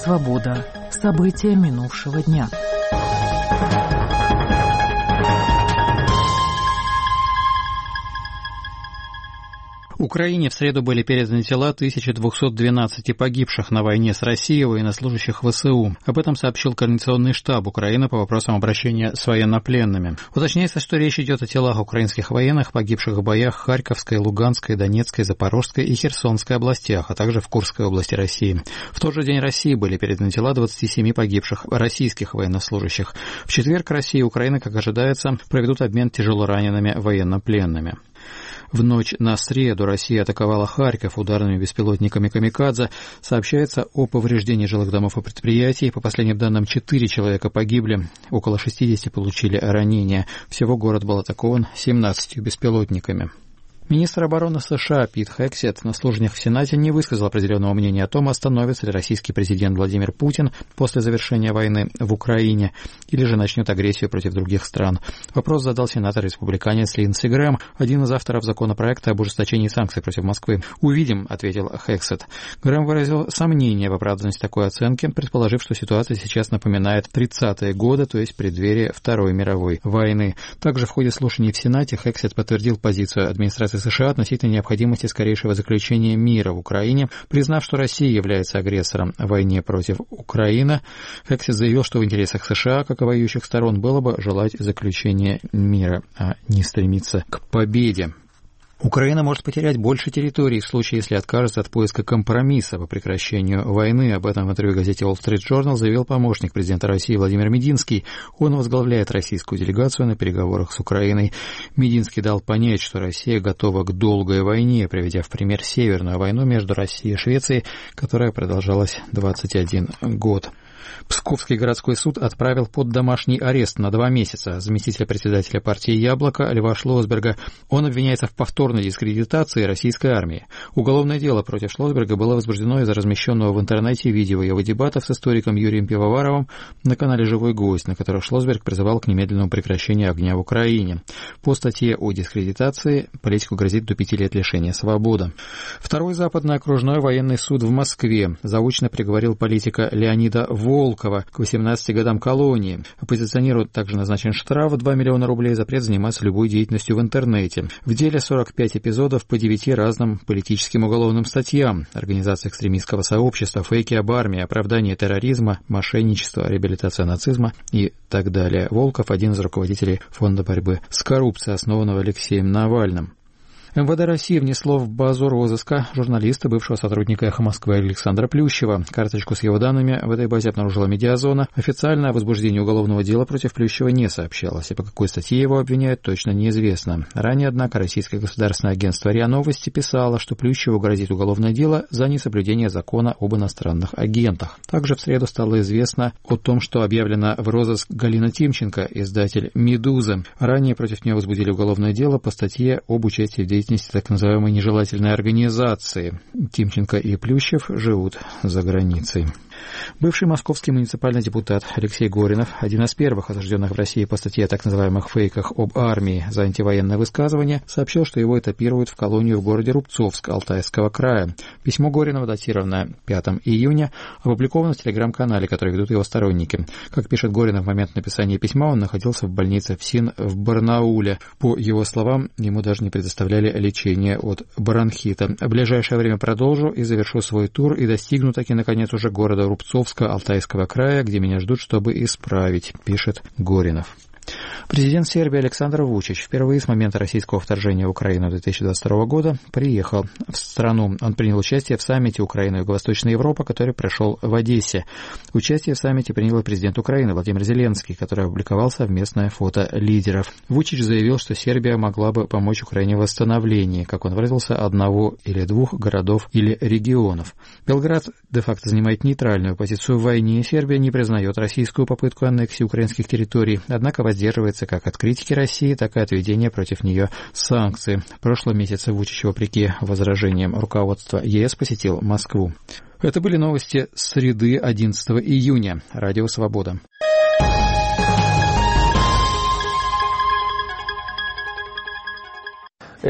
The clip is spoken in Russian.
Свобода. События минувшего дня. Украине в среду были переданы тела 1212 погибших на войне с Россией военнослужащих ВСУ. Об этом сообщил Координационный штаб Украины по вопросам обращения с военнопленными. Уточняется, что речь идет о телах украинских военных, погибших в боях в Харьковской, Луганской, Донецкой, Запорожской и Херсонской областях, а также в Курской области России. В тот же день России были переданы тела 27 погибших российских военнослужащих. В четверг Россия и Украина, как ожидается, проведут обмен тяжелоранеными военнопленными. В ночь на среду Россия атаковала Харьков ударными беспилотниками «Камикадзе». Сообщается о повреждении жилых домов и предприятий. По последним данным, 4 человека погибли, около 60 получили ранения. Всего город был атакован 17 беспилотниками. Министр обороны США Пит Хексет на слушаниях в Сенате не высказал определенного мнения о том, остановится ли российский президент Владимир Путин после завершения войны в Украине или же начнет агрессию против других стран. Вопрос задал сенатор-республиканец Линдси Грэм, один из авторов законопроекта об ужесточении санкций против Москвы. «Увидим», — ответил Хексет. Грэм выразил сомнение в оправданности такой оценки, предположив, что ситуация сейчас напоминает 30-е годы, то есть преддверие Второй мировой войны. Также в ходе слушаний в Сенате Хексет подтвердил позицию администрации США относительно необходимости скорейшего заключения мира в Украине, признав, что Россия является агрессором в войне против Украины. Хексет заявил, что в интересах США, как и воюющих сторон, было бы желать заключения мира, а не стремиться к победе. Украина может потерять больше территорий в случае, если откажется от поиска компромисса по прекращению войны. Об этом в интервью газете Wall Street Journal заявил помощник президента России Владимир Мединский. Он возглавляет российскую делегацию на переговорах с Украиной. Мединский дал понять, что Россия готова к долгой войне, приведя в пример Северную войну между Россией и Швецией, которая продолжалась 21 год. Псковский городской суд отправил под домашний арест на 2 месяца заместителя председателя партии «Яблоко» Льва Шлосберга. Он обвиняется в повторной дискредитации российской армии. Уголовное дело против Шлосберга было возбуждено из-за размещенного в интернете видео его дебатов с историком Юрием Пивоваровым на канале «Живой гость», на которых Шлосберг призывал к немедленному прекращению огня в Украине. По статье о дискредитации политику грозит до 5 лет лишения свободы. Второй западный окружной военный суд в Москве заочно приговорил политика Леонида Волкова к 18 годам колонии. Оппозиционеру также назначен штраф в 2 миллиона рублей, запрет заниматься любой деятельностью в интернете. В деле 45 эпизодов по 9 разным политическим уголовным статьям: организация экстремистского сообщества, фейки об армии, оправдание терроризма, мошенничество, реабилитация нацизма и так далее. Волков — один из руководителей Фонда борьбы с коррупцией, основанного Алексеем Навальным. МВД России внесло в базу розыска журналиста, бывшего сотрудника «Эхо Москвы» Александра Плющева. Карточку с его данными в этой базе обнаружила «Медиазона». Официально о возбуждении уголовного дела против Плющева не сообщалось, и по какой статье его обвиняют, точно неизвестно. Ранее, однако, российское государственное агентство РИА Новости писало, что Плющеву грозит уголовное дело за несоблюдение закона об иностранных агентах. Также в среду стало известно о том, что объявлена в розыск Галина Тимченко, издатель «Медузы». Ранее против нее возбудили уголовное дело по статье об участии в деятельности так называемой нежелательной организации. Тимченко и Плющев живут за границей. Бывший московский муниципальный депутат Алексей Горинов, один из первых осужденных в России по статье о так называемых фейках об армии за антивоенное высказывание, сообщил, что его этапируют в колонию в городе Рубцовск Алтайского края. Письмо Горинова датировано 5 июня, опубликовано в телеграм-канале, который ведут его сторонники. Как пишет Горинов, в момент написания письма он находился в больнице ФСИН в Барнауле. По его словам, ему даже не предоставляли лечение от бронхита. В ближайшее время продолжу и завершу свой тур и достигну таки, наконец, уже города Рубцовска Алтайского края, где меня ждут, чтобы исправить, пишет Горинов. Президент Сербии Александр Вучич впервые с момента российского вторжения в Украину 2022 года приехал в страну. Он принял участие в саммите Украина и Юго-Восточная Европа, который прошел в Одессе. Участие в саммите принял и президент Украины Владимир Зеленский, который опубликовал совместное фото лидеров. Вучич заявил, что Сербия могла бы помочь Украине в восстановлении, как он выразился, 1 или 2 городов или регионов. Белград де-факто занимает нейтральную позицию в войне. Сербия не признает российскую попытку аннексии украинских территорий, однако воздерживается как от критики России, так и от введения против нее санкций. В прошлом месяце Вучич, вопреки возражениям руководства ЕС, посетил Москву. Это были новости среды 11 июня. Радио «Свобода».